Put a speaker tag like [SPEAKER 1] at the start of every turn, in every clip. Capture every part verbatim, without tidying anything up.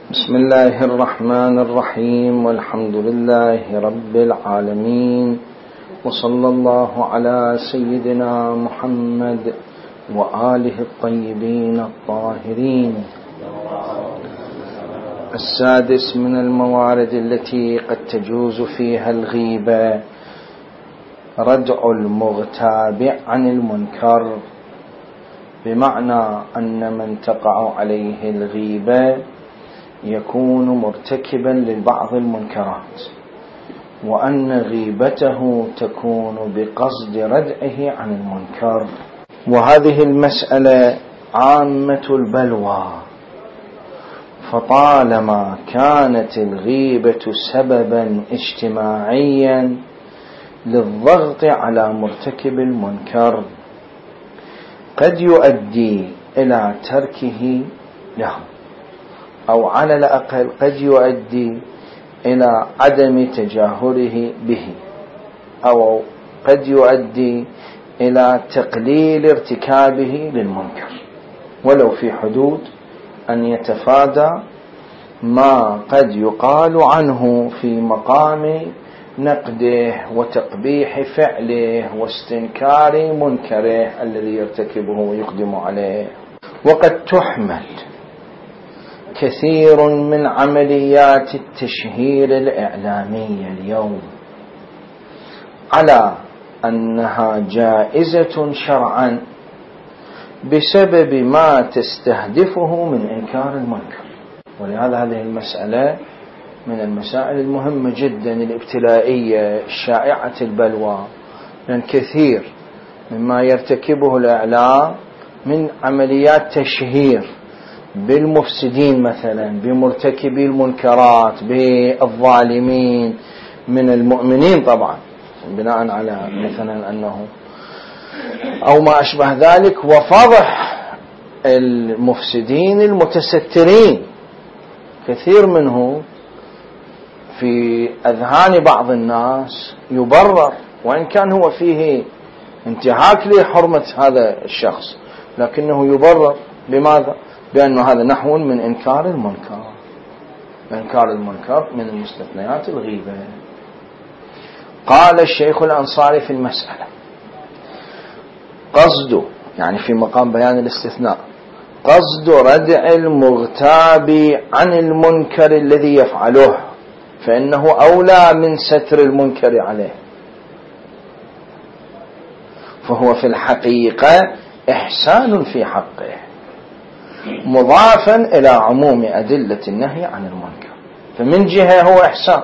[SPEAKER 1] بسم الله الرحمن الرحيم، والحمد لله رب العالمين، وصلى الله على سيدنا محمد وآله الطيبين الطاهرين. السادس من الموارد التي قد تجوز فيها الغيبة ردع المغتاب عن المنكر، بمعنى أن من تقع عليه الغيبة يكون مرتكبا لبعض المنكرات، وأن غيبته تكون بقصد ردعه عن المنكر. وهذه المسألة عامة البلوى، فطالما كانت الغيبة سببا اجتماعيا للضغط على مرتكب المنكر قد يؤدي إلى تركه له، أو على الأقل قد يؤدي إلى عدم تجاهله به، أو قد يؤدي إلى تقليل ارتكابه للمنكر، ولو في حدود أن يتفادى ما قد يقال عنه في مقام نقده وتقبيح فعله واستنكار منكره الذي يرتكبه ويقدم عليه. وقد تحمل كثير من عمليات التشهير الإعلامية اليوم على أنها جائزة شرعا بسبب ما تستهدفه من إنكار المنكر. ولهذا هذه المسألة من المسائل المهمة جدا الابتلائية الشائعة البلوى، لأن كثير مما يرتكبه الإعلام من عمليات تشهير بالمفسدين، مثلا بمرتكبي المنكرات، بالظالمين من المؤمنين طبعا، بناء على مثلا أنه أو ما أشبه ذلك، وفضح المفسدين المتسترين. كثير منه في أذهان بعض الناس يبرر، وإن كان هو فيه انتهاك لحرمة هذا الشخص، لكنه يبرر. لماذا؟ بأنه هذا نحو من إنكار المنكر. إنكار المنكر من المستثنيات الغيبة. قال الشيخ الأنصاري في المسألة: قصد، يعني في مقام بيان الاستثناء، قصد ردع المغتاب عن المنكر الذي يفعله، فإنه أولى من ستر المنكر عليه، فهو في الحقيقة إحسان في حقه مضافا إلى عموم أدلة النهي عن المنكر. فمن جهة هو إحسان،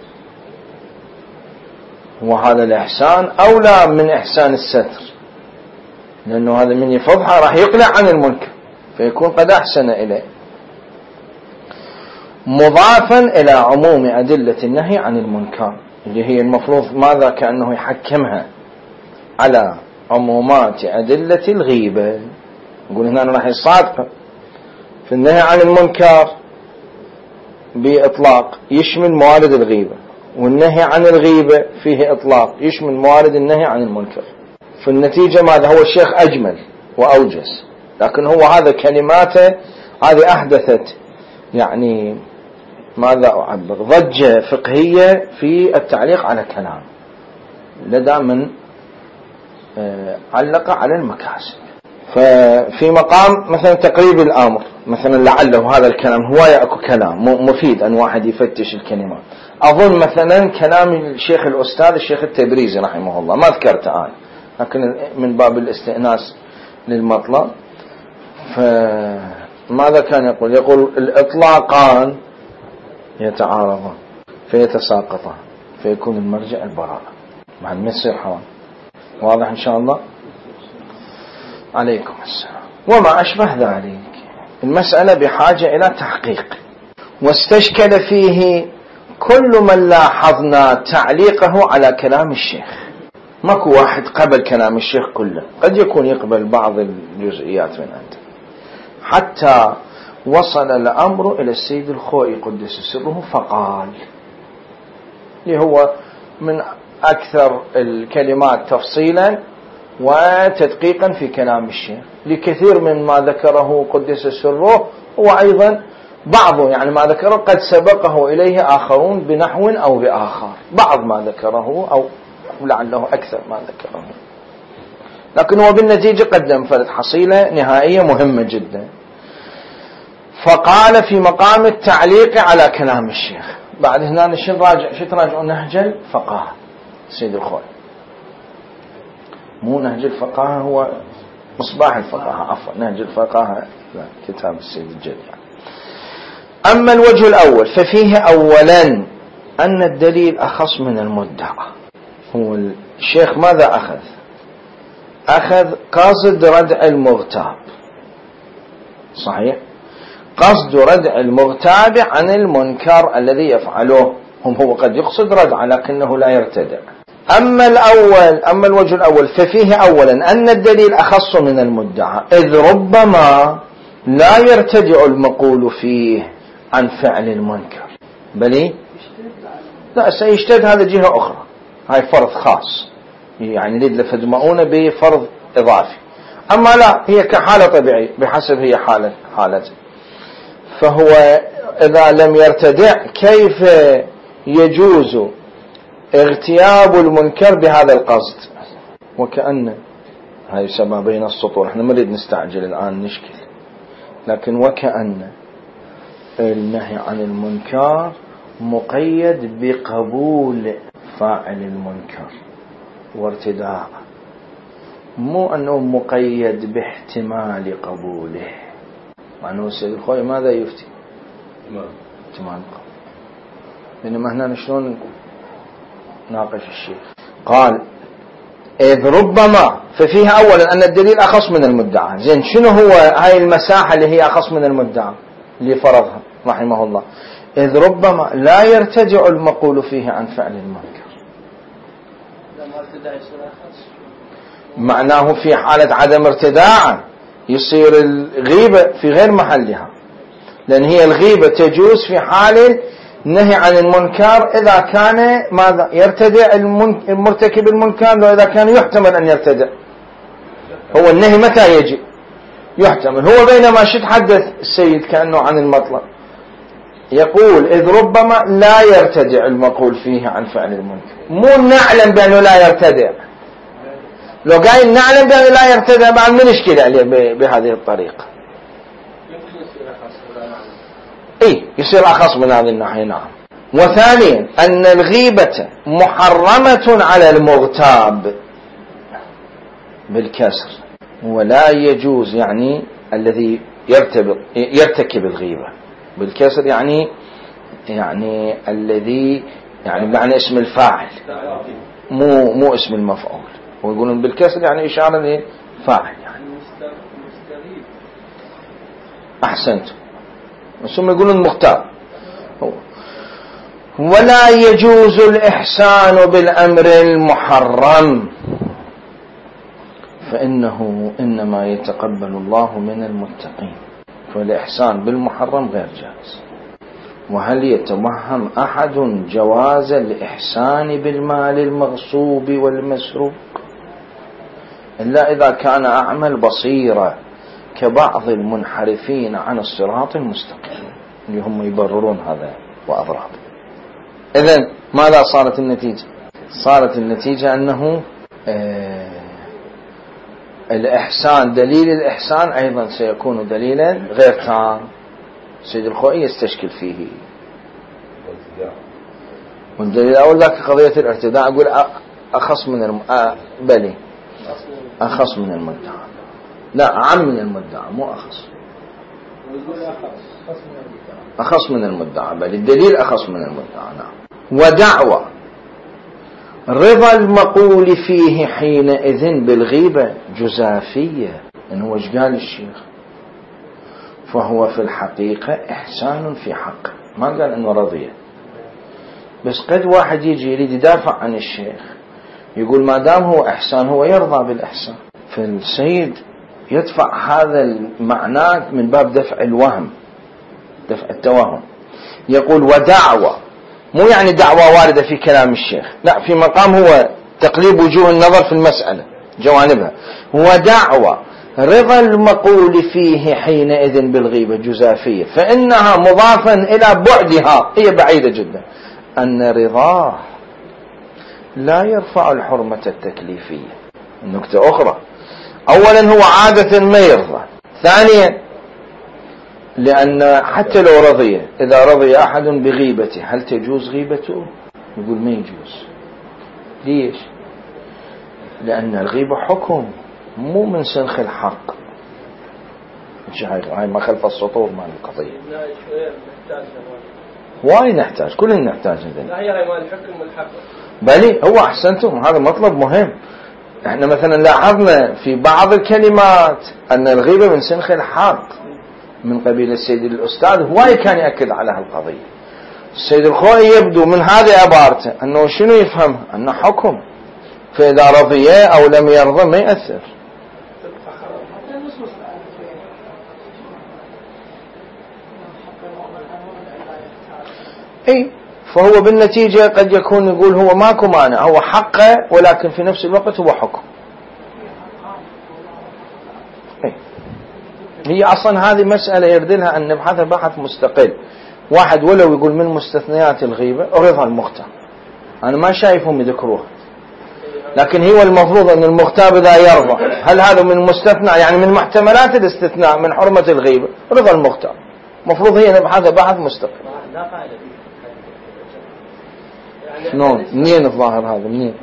[SPEAKER 1] وهذا الإحسان أولى من إحسان الستر، لأنه هذا من يفضحه راح يقلع عن المنكر، فيكون قد أحسن إليه، مضافا إلى عموم أدلة النهي عن المنكر، اللي هي المفروض ماذا؟ كأنه يحكمها على عمومات أدلة الغيبة. نقول هنا راح يصادق في النهي عن المنكر بإطلاق يشمل موارد الغيبة، والنهي عن الغيبة فيه إطلاق يشمل موارد النهي عن المنكر. في النتيجة ماذا؟ هو الشيخ أجمل وأوجز، لكن هو هذا كلماته هذه أحدثت يعني ماذا أعبر ضجة فقهية في التعليق على كلام لدى من علق على المكاسب. ففي مقام مثلا تقريب الأمر، مثلا لعله هذا الكلام هو يأكو كلام مفيد أن واحد يفتش الكلمات. أظن مثلا كلام الشيخ الأستاذ الشيخ التبريزي رحمه الله، ما ذكرت آن، لكن من باب الاستئناس للمطلب. فماذا كان يقول؟ يقول الإطلاقان يتعارضان فيتساقطان، فيكون المرجع البراءة مع المسيح حوان. واضح إن شاء الله؟ عليكم السلام. وما أشبه ذلك. المسألة بحاجة إلى تحقيق، واستشكل فيه كل من لاحظنا تعليقه على كلام الشيخ. ماكو واحد قبل كلام الشيخ كله، قد يكون يقبل بعض الجزئيات من عنده، حتى وصل الأمر إلى السيد الخوئي قدس سره فقال، اللي هو من أكثر الكلمات تفصيلا وتدقيقا في كلام الشيخ، لكثير من ما ذكره قدس سره هو أيضا بعض يعني ما ذكره قد سبقه إليه آخرون بنحو أو بآخر، بعض ما ذكره أو لعله أكثر ما ذكره، لكن هو بالنتيجة قدم فرد حصيلة نهائية مهمة جدا. فقال في مقام التعليق على كلام الشيخ. بعد هنا شو راجع شو تراجعوا نهج الفقهاء سيد الخوي، مو نهج الفقهاء هو مصباح الفقهاء، عفوا نهج الفقهاء لا كتاب السيد الجلي. أما الوجه الأول ففيه أولا أن الدليل أخص من المدعى. هو الشيخ ماذا أخذ؟ أخذ قصد ردع المغتاب، صحيح؟ قصد ردع المغتاب عن المنكر الذي يفعله هم، هو قد يقصد ردع لكنه لا يرتدع. أما الأول أما الوجه الأول ففيه أولا أن الدليل أخص من المدعى، إذ ربما لا يرتدع المقول فيه عن فعل المنكر، بل لا سيشتد، هذا جهة أخرى، هاي فرض خاص يعني يريد لفد مؤونة بفرض إضافي. أما لا هي كحالة طبيعية بحسب هي حالة حالته. فهو إذا لم يرتدع كيف يجوز اغتياب المنكر بهذا القصد؟ وكأن هاي يسمى بين السطور، احنا نريد نستعجل الآن نشكل، لكن وكأن النهي عن المنكر مقيد بقبول فاعل المنكر وارتداء، مو أنه مقيد باحتمال قبوله. معنى السيد الخوي ماذا يفتي؟ احتمال قبول. بينما هنا شلون ناقش الشيخ؟ قال إذ ربما ففيها أولا أن الدليل أخص من المدعى. زين شنو هو هاي المساحة اللي هي أخص من المدعى اللي فرضها رحمه الله؟ إذ ربما لا يرتدع المقول فيه عن فعل المنكر، معناه في حالة عدم ارتداع يصير الغيبة في غير محلها، لأن هي الغيبة تجوز في حال النهي عن المنكر إذا كان ماذا يرتدع المرتكب المنكر، وإذا كان يحتمل أن يرتدع. هو النهي متى يجي؟ يحتمل. هو بينما شو تحدث السيد كأنه عن المطلب، يقول إذ ربما لا يرتدع المقول فيه عن فعل المنكر، مو نعلم بأنه لا يرتدع. لو قايل نعلم بأنه لا يرتدع بعد من يشكل عليه بهذه الطريقة؟ اي يصير أخص من هذه الناحية. نعم. وثانيا أن الغيبة محرمة على المغتاب بالكسر، ولا يجوز يعني الذي يرتبط يرتكب الغيبة بالكسر، يعني يعني الذي يعني معنى اسم الفاعل مو مو اسم المفعول، ويقولون بالكسر يعني إشارة لفاعل يعني. أحسنت. ثم يقولون مغتاب. ولا يجوز الإحسان بالأمر المحرم، فإنه إنما يتقبل الله من المتقين، فالإحسان بالمحرم غير جائز. وهل يتوهم أحد جواز الإحسان بالمال المغصوب والمسروق إلا إذا كان أعمى البصيرة كبعض المنحرفين عن الصراط المستقيم اللي هم يبررون هذا وأضراب؟ إذن ماذا صارت النتيجة؟ صارت النتيجة أنه آه الإحسان دليل الإحسان أيضا سيكون دليلا غير تام. سيد الخوئي يستشكل فيه. والدليل الأول ذاك قضية الارتداء، أقول أخص من الم... آه بلي أخص من المدعى، لا عم من المدعى مو أخص، أخص من المدعى، بل الدليل أخص من المدعى. نعم. ودعوى رضا المقول فيه حينئذ بالغيبة جزافية، إنه وش قال الشيخ؟ فهو في الحقيقة إحسان في حق، ما قال إنه رضيه. بس قد واحد يجي يريد يدافع عن الشيخ يقول ما دام هو إحسان هو يرضى بالإحسان، فالسيد يدفع هذا المعنى من باب دفع الوهم، دفع التوهم. يقول ودعوى، مو يعني دعوى واردة في كلام الشيخ، لا، في مقام هو تقليب وجوه النظر في المسألة جوانبها. ودعوى رضا المقول فيه حينئذ بالغيبة جزافية، فإنها مضافا إلى بعدها، هي بعيدة جدا، أن رضاه لا يرفع الحرمة التكليفية. النكتة أخرى، أولا هو عادة ما يرضى، ثانيا لأن حتى لو رضي، إذا رضي أحد بغيبته هل تجوز غيبته؟ يقول ما يجوز. ليش؟ لأن الغيبة حكم مو من سنخ الحق. هاي ما خلف السطور مال القضية. واي نحتاج، كلنا نحتاج هذا.
[SPEAKER 2] لا هي مال الحكم والحق.
[SPEAKER 1] بلي هو أحسنتم، هذا مطلب مهم. احنا مثلا لاحظنا في بعض الكلمات أن الغيبة من سنخ الحق من قبيل السيد الأستاذ، هواي كان يأكد على هالقضية. السيد الخوئي يبدو من هذه عبارته أنه شنو يفهم؟ أنه حكم، فإذا رضي أو لم يرضى ما يأثر. اي فهو بالنتيجة قد يكون يقول هو ماكو مانع، هو حقه ولكن في نفس الوقت هو حكم. اي هي اصلا هذه مسألة يردلها ان نبحثها بحث مستقل. واحد ولو يقول من مستثنيات الغيبة رضا المختار، انا ما شايفهم يذكروها، لكن هو المفروض ان المختار اذا يرضى، هل هذا من مستثنى يعني من محتملات الاستثناء من حرمة الغيبة؟ رضا المختار مفروض هي نبحثها بحث مستقل. شلون؟ منين الظاهر هذا؟ منين؟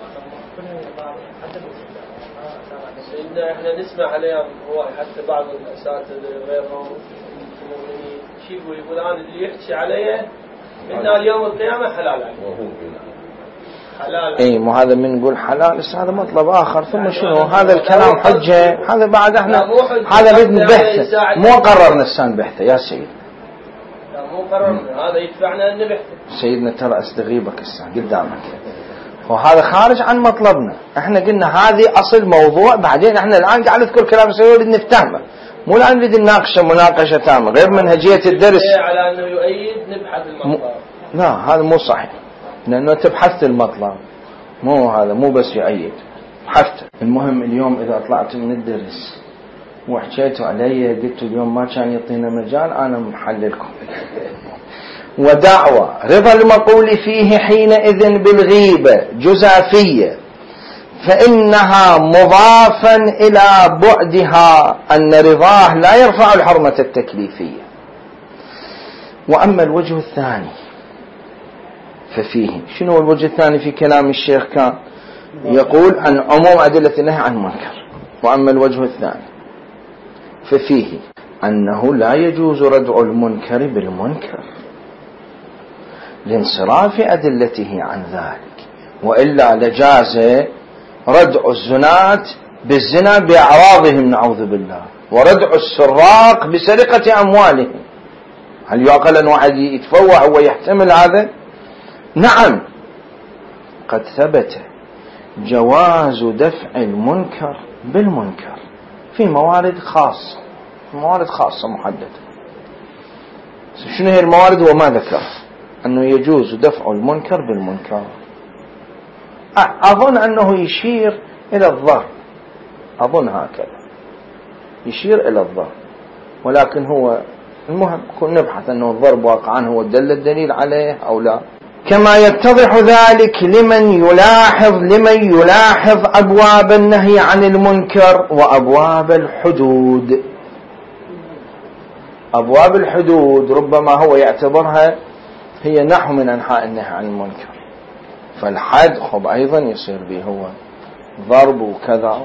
[SPEAKER 2] احنا نسمع عليها هو حتى بعض الاساتذه غيرهم شيء يقول يقول انا اللي يحكي عليه من اليوم القيامه حلال عليه. حلال.
[SPEAKER 1] اي مو هذا من نقول حلال، بس هذا مطلب اخر. ثم شنو هذا الكلام حجه؟ هذا بعد احنا هذا بدنا بحثه، مو قررنا السان بحثه يا سيد.
[SPEAKER 2] مو قررنا، هذا يدفعنا ان نبحث.
[SPEAKER 1] سيدنا ترى استغيبك السان قدامك، وهذا خارج عن مطلبنا. احنا قلنا هذه اصل موضوع، بعدين احنا الان قاعد نذكر كلام سيد نفتهمه، مو الان نريد نناقشه مناقشه تامه غير منهجيه الدرس
[SPEAKER 2] على انه يؤيد نبحث المطلب.
[SPEAKER 1] لا هذا مو صحيح، لانه انت بحثت المطلب، مو هذا مو بس يؤيد بحثت. المهم اليوم اذا طلعت من الدرس وحكيتوا علي قلت اليوم ما كان يعطينا مجال، انا محللكم. ودعوى رضا المقول فيه حينئذ بالغيبة جزافية، فإنها مضافا إلى بعدها أن رضاه لا يرفع الحرمة التكليفية. وأما الوجه الثاني ففيه، شنو الوجه الثاني في كلام الشيخ؟ كان يقول عن عموم أدلة النهي عن المنكر. وأما الوجه الثاني ففيه أنه لا يجوز ردع المنكر بالمنكر لانصراف أدلته عن ذلك، وإلا لجاز ردع الزنات بالزنا بأعراضهم نعوذ بالله، وردع السراق بسرقة أموالهم. هل يعقل أن واحد يتفوع ويحتمل هذا؟ نعم، قد ثبت جواز دفع المنكر بالمنكر في موارد خاصة، موارد خاصة محددة. شنو هي الموارد؟ وما ذكر أنه يجوز دفع المنكر بالمنكر. أظن أنه يشير إلى الضرب، أظن هكذا يشير إلى الضرب، ولكن هو المهم كن نبحث أنه الضرب واقعا هو دل الدليل عليه أو لا. كما يتضح ذلك لمن يلاحظ لمن يلاحظ أبواب النهي عن المنكر وأبواب الحدود. أبواب الحدود ربما هو يعتبرها هي نحو من أنحاء النهي عن المنكر، فالحد خب أيضا يصير به هو ضرب وكذا.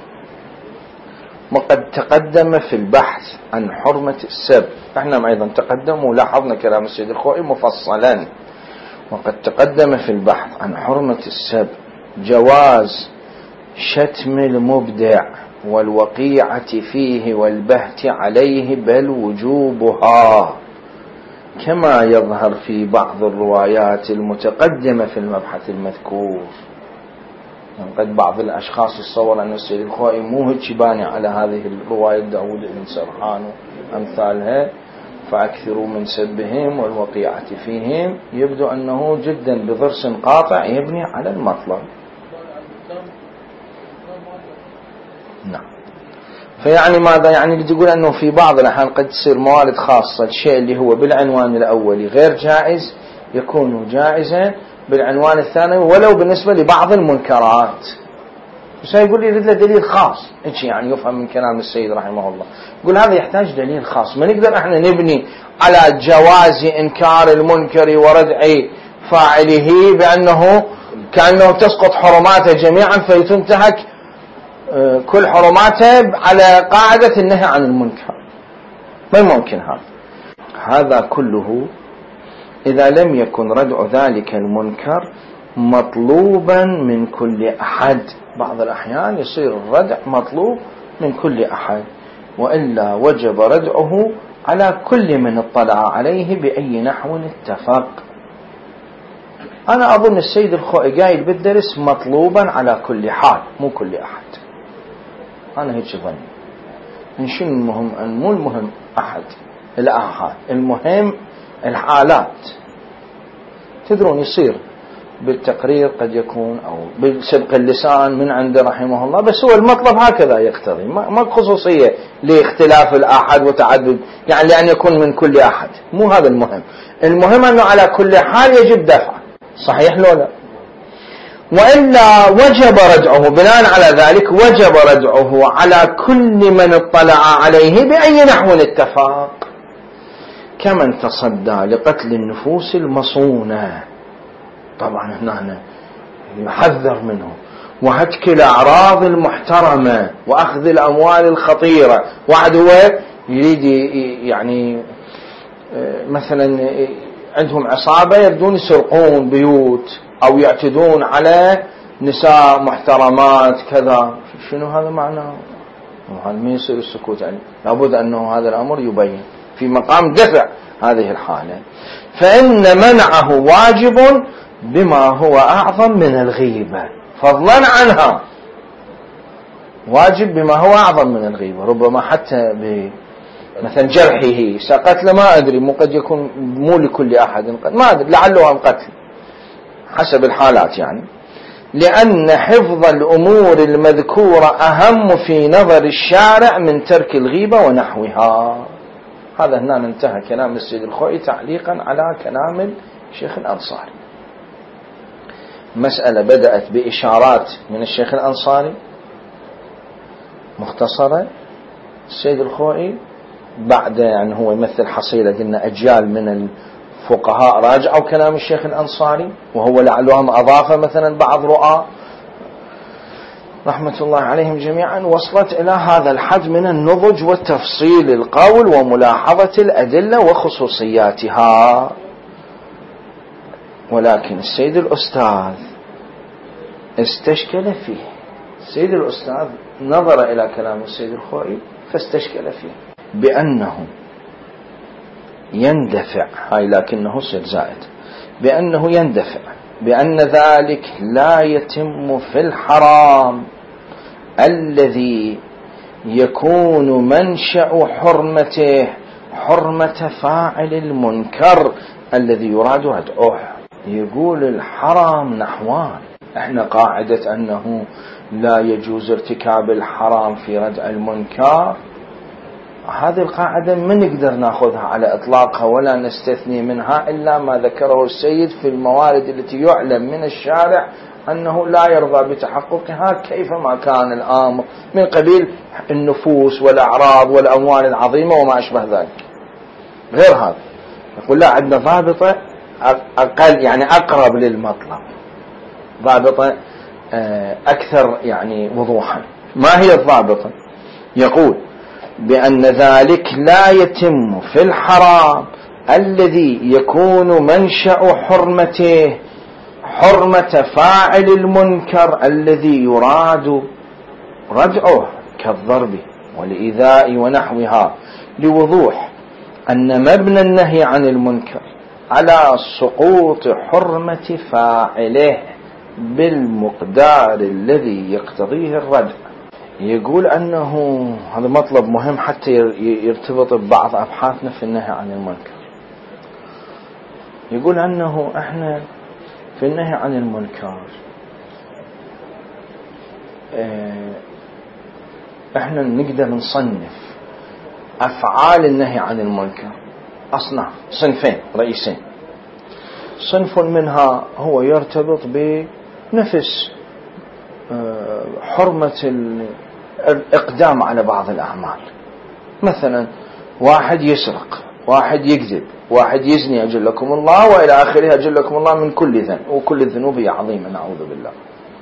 [SPEAKER 1] وقد تقدم في البحث عن حرمة السب، احنا أيضا تقدم ولاحظنا كلام السيد الخوئي مفصلا، وقد تقدم في البحث عن حرمة السب جواز شتم المبدع والوقيعة فيه والبهت عليه بل وجوبها، كما يظهر في بعض الروايات المتقدمة في المبحث المذكور. قد بعض الأشخاص يتصور أن السيد الخوئي مو هيك باني على هذه الرواية داود بن سرحان وأمثالها، فأكثروا من سبهم والوقيعة فيهم، يبدو أنه جدا بضرس قاطع يبني على المطلب. نعم. فيعني ماذا يعني؟ اللي تقول أنه في بعض الأحيان قد تصير موارد خاصة، الشيء اللي هو بالعنوان الأولي غير جائز يكون جائزا بالعنوان الثاني ولو بالنسبة لبعض المنكرات. بس يقول لي يريد له دليل خاص، إيش يعني يفهم من كلام السيد رحمه الله؟ يقول هذا يحتاج دليل خاص. ما نقدر احنا نبني على جواز إنكار المنكر وردع فاعله بأنه كأنه تسقط حرماته جميعا فيتنتهك كل حرماته على قاعدة النهي عن المنكر. ما ممكن هذا. هذا كله إذا لم يكن ردع ذلك المنكر مطلوبا من كل أحد. بعض الأحيان يصير الردع مطلوب من كل أحد، وإلا وجب ردعه على كل من اطلع عليه بأي نحو اتفق. أنا أظن السيد الخوئي قايل بالدرس مطلوبا على كل حال، مو كل أحد. أنا هيك ظني. إن شنو المهم؟ أن مو المهم أحد الآحاد، المهم الحالات. تدرون يصير بالتقرير قد يكون أو بسبق اللسان من عند رحمه الله، بس هو المطلب هكذا يقتضي، ما خصوصية لاختلاف الآحاد وتعدد، يعني لأن يكون من كل أحد، مو هذا المهم. المهم أنه على كل حال يجب دفع. صحيح لو لا؟ وإلا وجب ردعه. بناء على ذلك وجب ردعه على كل من اطلع عليه بأي نحو اتفاق، كمن تصدى لقتل النفوس المصونة. طبعا هنا يحذر منه، وهتك الأعراض المحترمة وأخذ الأموال الخطيرة. واحد هو يريد يعني مثلا عندهم عصابة يبدون يسرقون بيوت أو يعتدون على نساء محترمات كذا، شنو هذا معناه؟ هذا ما يصير السكوت عنه، لابد أنه هذا الأمر يبين في مقام دفع هذه الحالة. فإن منعه واجب بما هو أعظم من الغيبة، فضلا عنها واجب بما هو أعظم من الغيبة. ربما حتى مثلا جرحه سقتل ما أدري، مو قد يكون مو لكل أحد ما أدري، لعله أم قتل حسب الحالات يعني. لأن حفظ الأمور المذكورة أهم في نظر الشارع من ترك الغيبة ونحوها. هذا هنا انتهى كلام السيد الخوئي تعليقا على كلام الشيخ الأنصاري. مسألة بدأت بإشارات من الشيخ الأنصاري مختصرة. السيد الخوئي بعد يعني هو يمثل حصيلة قلنا أجيال من الفقهاء راجعوا كلام الشيخ الأنصاري، وهو لعلهم أضاف مثلا بعض رؤى رحمة الله عليهم جميعا، وصلت إلى هذا الحد من النضج والتفصيل القول وملاحظة الأدلة وخصوصياتها. ولكن السيد الأستاذ استشكل فيه. السيد الأستاذ نظر إلى كلام السيد الخوئي فاستشكل فيه بأنه يندفع، هاي لكنه صير زائد، بأنه يندفع بأن ذلك لا يتم في الحرام الذي يكون منشأ حرمته حرمة فاعل المنكر الذي يراد ردعه. يقول الحرام نحوان. احنا قاعدة أنه لا يجوز ارتكاب الحرام في ردع المنكر، هذه القاعدة ما نقدر ناخذها على إطلاقها ولا نستثني منها إلا ما ذكره السيد في الموارد التي يعلم من الشارع أنه لا يرضى بتحققها كيفما كان الأمر من قبيل النفوس والأعراض والأموال العظيمة وما أشبه ذلك. غير هذا يقول لا، عندنا ضابطة أقل يعني أقرب للمطلب، ضابطة أكثر يعني وضوحا. ما هي الضابطة؟ يقول بأن ذلك لا يتم في الحرام الذي يكون منشأ حرمته حرمة فاعل المنكر الذي يراد ردعه كالضرب والإيذاء ونحوها، لوضوح أن مبنى النهي عن المنكر على سقوط حرمة فاعله بالمقدار الذي يقتضيه الردع. يقول أنه هذا مطلب مهم حتى يرتبط ببعض أبحاثنا في النهي عن المنكر. يقول أنه احنا في النهي عن المنكر احنا نقدر نصنف أفعال النهي عن المنكر أصناف، صنفين رئيسين. صنف منها هو يرتبط بنفس حرمة الإقدام على بعض الأعمال، مثلا واحد يسرق، واحد يكذب، واحد يزني أجلكم الله وإلى آخره أجلكم الله من كل ذنب، وكل الذنوب هي عظيمة نعوذ بالله.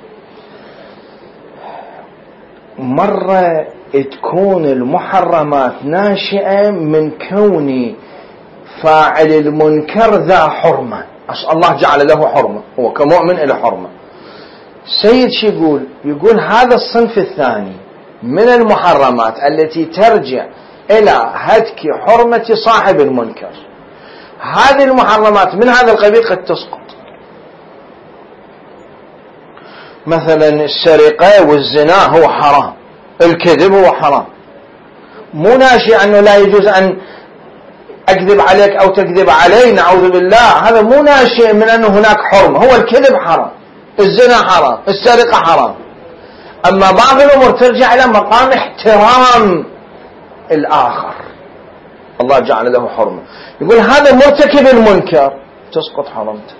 [SPEAKER 1] مرة تكون المحرمات ناشئة من كون فاعل المنكر ذا حرمة، الله جعل له حرمة، هو كمؤمن له حرمة. سيد شو يقول؟ يقول هذا الصنف الثاني من المحرمات التي ترجع إلى هتك حرمة صاحب المنكر، هذه المحرمات من هذا القبيل قد تسقط. مثلا السرقة والزنا هو حرام، الكذب هو حرام، مو ناشئ أنه لا يجوز أن أكذب عليك أو تكذب علي نعوذ بالله، هذا مو ناشئ من أنه هناك حرمة، هو الكذب حرام، الزنا حرام، السرقة حرام. أما بعض الأمور ترجع إلى مقام احترام الآخر، الله جعل له حرمة. يقول هذا مرتكب المنكر تسقط حرمته،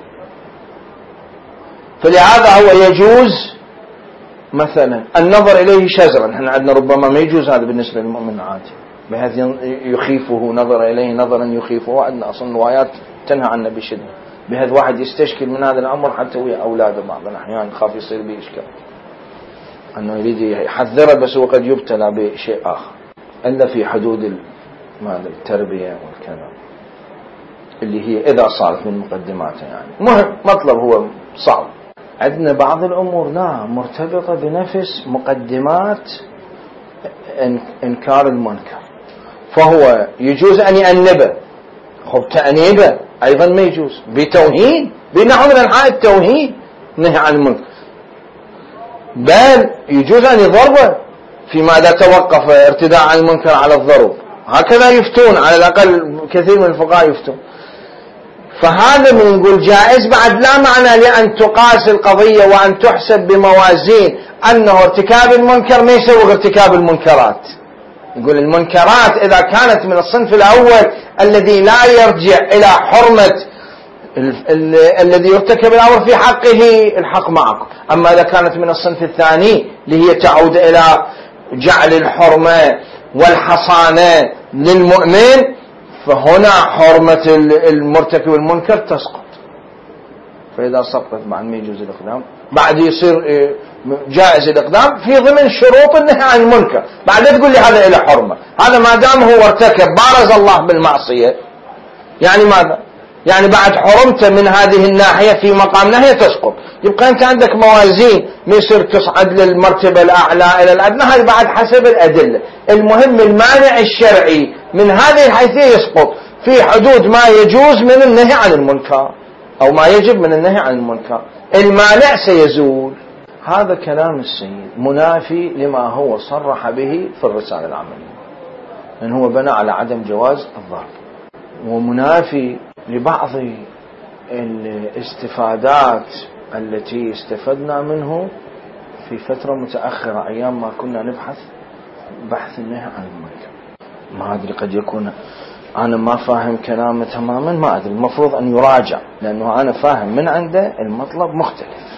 [SPEAKER 1] فلهذا هو يجوز مثلا النظر إليه شزرا، احنا عندنا ربما ما يجوز هذا بالنسبة للمؤمن عادي، بحيث يخيفه، نظر إليه نظرا يخيفه، عندنا أصلا روايات تنهى عنه بشدة، بحيث واحد يستشكل من هذا الأمر حتى ويا أولاده بعض الأحيان يخاف يصير به إشكال، أنه يريد يحذره بس هو قد يبتلى بشيء آخر، إلا في حدود التربية والكلام اللي هي إذا صارت من مقدماتها. يعني مهم مطلب هو صعب. عندنا بعض الأمور لا مرتبطة بنفس مقدمات إنكار المنكر، فهو يجوز أن يأنبه، خب تأنيبه أيضا ما يجوز، بتوهين، بنحو من أنحاء التوهين نهي عن المنكر، بل يجوز أن يضربه فيما إذا توقف ارتداء عن المنكر على الضرب، هكذا يفتون، على الأقل كثير من الفقهاء يفتون. فهذا من نقول جائز، بعد لا معنى لأن تقاس القضية وأن تحسب بموازين أنه ارتكاب المنكر ما يسوغ ارتكاب المنكرات. يقول المنكرات إذا كانت من الصنف الأول الذي لا يرجع إلى حرمة الذي يرتكب الأمر في حقه الحق معكم، أما إذا كانت من الصنف الثاني اللي هي تعود إلى جعل الحرمة والحصانة للمؤمن، فهنا حرمة المرتكب المنكر تسقط. فإذا سقطت بعد ما يجوز الإقدام، بعد يصير جائز الإقدام في ضمن شروط النهي عن المنكر، بعد تقول لي هذا إلى حرمة، هذا ما دام هو ارتكب بارز الله بالمعصية، يعني ماذا؟ يعني بعد حرمته من هذه الناحية في مقام نهي تسقط. يبقى أنت عندك موازين، ما يصير تصعد للمرتبة الأعلى إلى الأدنى، هذا بعد حسب الأدلة. المهم المانع الشرعي من هذه الحيثية يسقط في حدود ما يجوز من النهي عن المنكر أو ما يجب من النهي عن المنكر، المانع سيزول. هذا كلام السيد منافي لما هو صرح به في الرسالة العملية، لأن هو بنى على عدم جواز الضرب، ومنافي لبعض الاستفادات التي استفدنا منه في فترة متأخرة أيام ما كنا نبحث بحث النهي عن المنكر. ما أدري قد يكون أنا ما فاهم كلامه تماما، ما أدري، المفروض أن يراجع، لأنه أنا فاهم من عنده المطلب مختلف.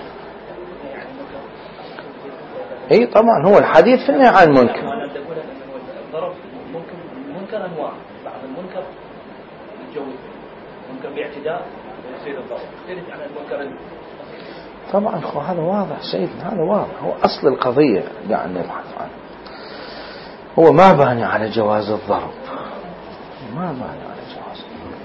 [SPEAKER 1] اي طبعا هو الحديث في النهي عن المنكر.
[SPEAKER 3] الضرب ممكن المنكر انواع، بعض المنكر يتجوز، منكر باعتداء يصير الضرب، يختلف عن المنكر.
[SPEAKER 1] طبعا خو هذا واضح سيدنا، هذا واضح، هو اصل القضيه قاعد نبحث عنه، هو ما باني على جواز الضرب، ما باني على جواز الضرب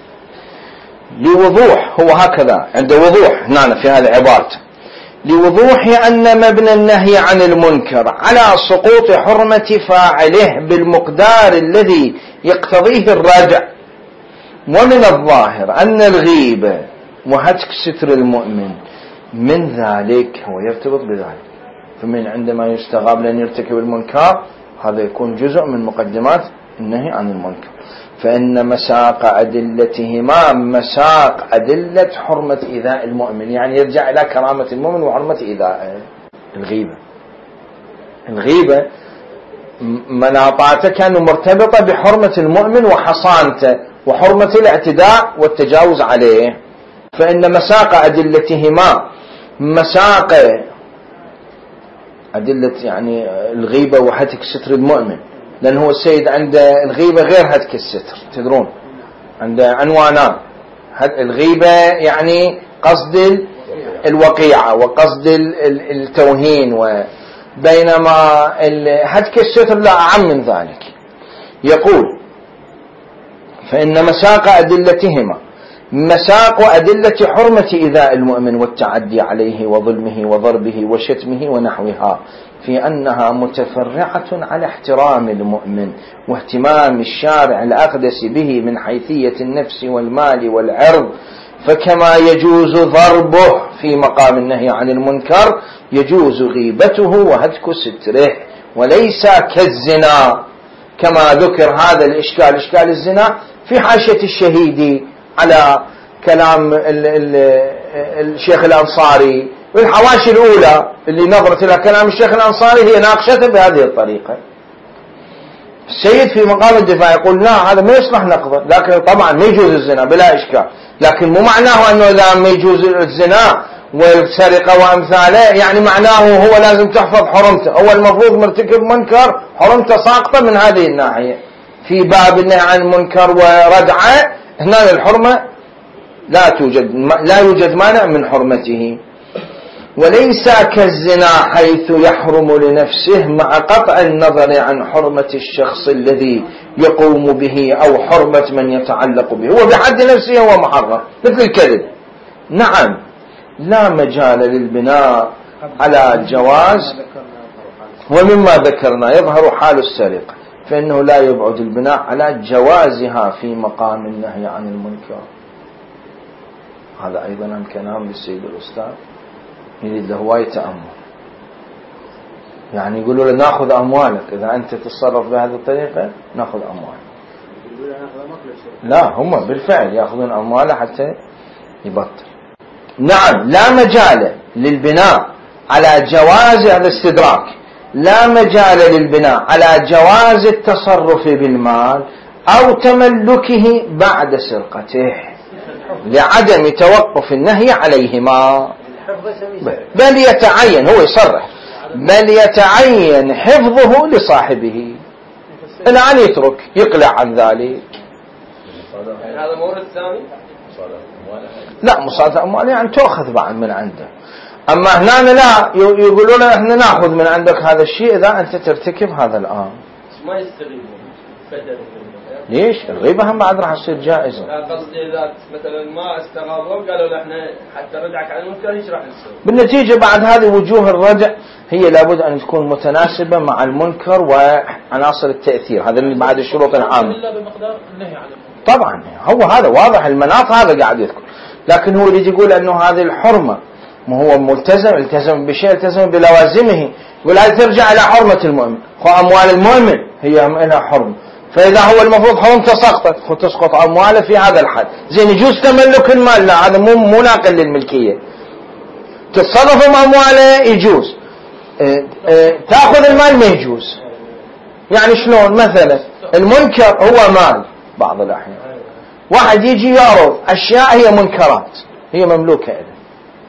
[SPEAKER 1] لوضوح، هو هكذا عنده وضوح هنا في هذه عبارته، لوضوح أن مبنى النهي عن المنكر على سقوط حرمة فاعله بالمقدار الذي يقتضيه الردع، ومن الظاهر أن الغيبة وهتك ستر المؤمن من ذلك، هو يرتبط بذلك، فمن عندما يستغاب لأن يرتكب المنكر هذا يكون جزء من مقدمات النهي عن المنكر، فإن مساق أدلتهما مساق أدلة حرمة إيذاء المؤمن، يعني يرجع إلى كرامة المؤمن وحرمة إيذاء. الغيبة الغيبة مناطاته كانوا مرتبطة بحرمة المؤمن وحصانته وحرمة الاعتداء والتجاوز عليه. فإن مساق أدلتهما مساق أدلة يعني الغيبة وهتك ستر المؤمن، لأن هو السيد عنده الغيبة غير هتك الستر، تدرون عنده عنوانان، الغيبة يعني قصد الوقيعة وقصد التوهين، وبينما هتك الستر لا أعم من ذلك. يقول فإن مساق أدلتهما مساق أدلة حرمة إيذاء المؤمن والتعدي عليه وظلمه وضربه وشتمه ونحوها، في أنها متفرعة على احترام المؤمن واهتمام الشارع الأقدس به من حيثية النفس والمال والعرض. فكما يجوز ضربه في مقام النهي عن المنكر يجوز غيبته وهتك ستره، وليس كالزنا كما ذكر هذا الإشكال إشكال الزنا في حاشية الشهيد على كلام ال ال الشيخ الأنصاري، والحواشي الأولى اللي نظرت إلى كلام الشيخ الأنصاري هي ناقشته بهذه الطريقة. السيد في مقام الدفاع يقول لا هذا ما يصلح نقضه، لكن طبعا ما يجوز الزنا بلا إشكال، لكن مو معناه أنه إذا ما يجوز الزنا والسرقة وأمثاله يعني معناه هو لازم تحفظ حرمته، هو المفروض مرتكب منكر حرمته ساقطة من هذه الناحية. في باب النهي عن المنكر وردعه هنا الحرمة لا توجد لا يوجد مانع من حرمته، وليس كالزنا حيث يحرم لنفسه مع قطع النظر عن حرمة الشخص الذي يقوم به أو حرمة من يتعلق به، هو بحد نفسه هو محرم مثل الكذب. نعم لا مجال للبناء على الجواز، ومما ذكرنا يظهر حال السرقة فإنه لا يبعد البناء على جوازها في مقام النهي عن المنكر. هذا أيضا عن كلام للسيد الأستاذ يريد له هواية تأمل، يعني يقولوا له نأخذ أموالك إذا أنت تتصرف بهذه الطريقة نأخذ أموالك. لا هم بالفعل يأخذون أمواله حتى يبطل. نعم لا مجال للبناء على جواز هذا استدراك، لا مجال للبناء على جواز التصرف بالمال أو تملكه بعد سرقته لعدم توقف النهي عليهما، بل يتعين هو يصرح بل يتعين حفظه لصاحبه إلى أن يترك يقلع عن ذلك.
[SPEAKER 2] هذا مورد ثاني
[SPEAKER 1] لا مصادرة أموال يعني تأخذ بعد من عنده، أما هنا لا يقولون احنا نأخذ من عندك هذا الشيء إذا أنت ترتكب هذا الآن.
[SPEAKER 2] ما يستغيبون
[SPEAKER 1] ليش الغيبة هم بعد راح تصير جائزة.
[SPEAKER 2] قصدي إذا مثلا ما استغابوا قالوا له احنا حتى ردعك عن المنكر ايش راح نسوي؟
[SPEAKER 1] بالنتيجة بعد هذه وجوه الردع هي لابد أن تكون متناسبة مع المنكر وعناصر التأثير، هذا اللي بعد الشروط العامة.
[SPEAKER 3] إلا بمقدار النهي عن المنكر.
[SPEAKER 1] طبعا هو هذا واضح المناط هذا قاعد يذكر، لكن هو اللي يقول أنه هذه الحرمة ما هو ملتزم التزم بشيء التزم بلوازمه، يقول هذه ترجع إلى حرمة المؤمن، وأموال المؤمن هي لها حرمة، فإذا هو المفروض حرمته سقطت فتسقط أمواله في هذا الحد. زين يجوز تملك المال، لا هذا مو مو ناقل للملكية، تتصرف أمواله يجوز، اه اه تأخذ المال ما يجوز. يعني شلون؟ مثلا المنكر هو مال بعض الأحيان واحد يجي يعرض أشياء هي منكرات هي مملوكة له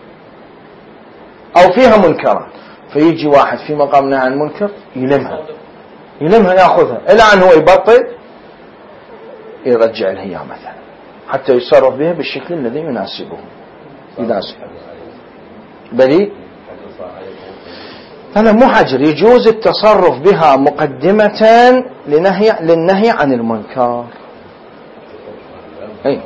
[SPEAKER 1] أو فيها منكرات، فيجي واحد في مقام نهي عن المنكر يلمها يلمها يأخذها إلى أن هو يبطل يرجع لها إياه مثلا حتى يتصرف بها بالشكل الذي يناسبه يناسبه بلي هذا مو حجر، يجوز التصرف بها مقدمة لنهي للنهي عن المنكر. اي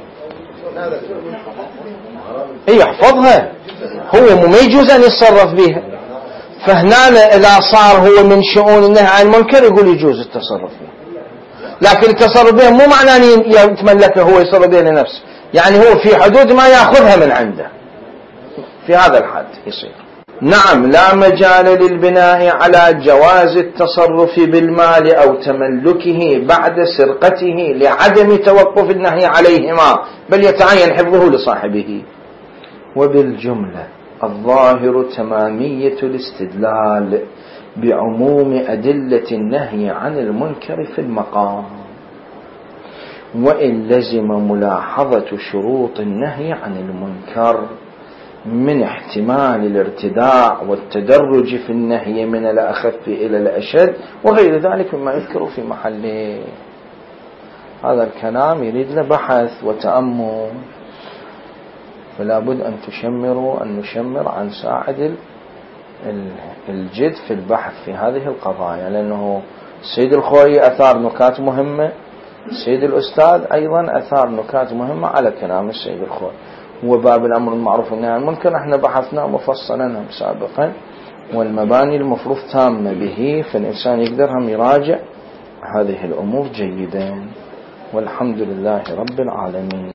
[SPEAKER 1] اي يحفظها هو ما يجوز ان يتصرف بها، فهنا اذا صار هو من شؤون النهي عن المنكر يقول يجوز التصرف بها، لكن التصرف بها مو معناه ان يتملكها هو يتصرف بها لنفسه، يعني هو في حدود ما ياخذها من عنده في هذا الحد يصير. نعم لا مجال للبناء على جواز التصرف بالمال أو تملكه بعد سرقته لعدم توقف النهي عليهما، بل يتعين حفظه لصاحبه. وبالجملة الظاهر تمامية الاستدلال بعموم أدلة النهي عن المنكر في المقام، وإن لزم ملاحظة شروط النهي عن المنكر من احتمال الارتداع والتدرج في النهي من الأخف إلى الأشد وغير ذلك مما يذكر في محله. هذا الكلام يريد له بحث وتأمل، فلا بد أن تشمروا أن نشمر عن ساعد الجد في البحث في هذه القضايا، لأنه السيد الخوئي أثار نكات مهمة، السيد الأستاذ أيضا أثار نكات مهمة على كلام السيد الخوئي. وباب الأمر المعروف والنهي عن المنكر احنا بحثنا مفصلا سابقا، والمباني المفروض تامة به، فالإنسان يقدر هم يراجع هذه الأمور جيدا. والحمد لله رب العالمين.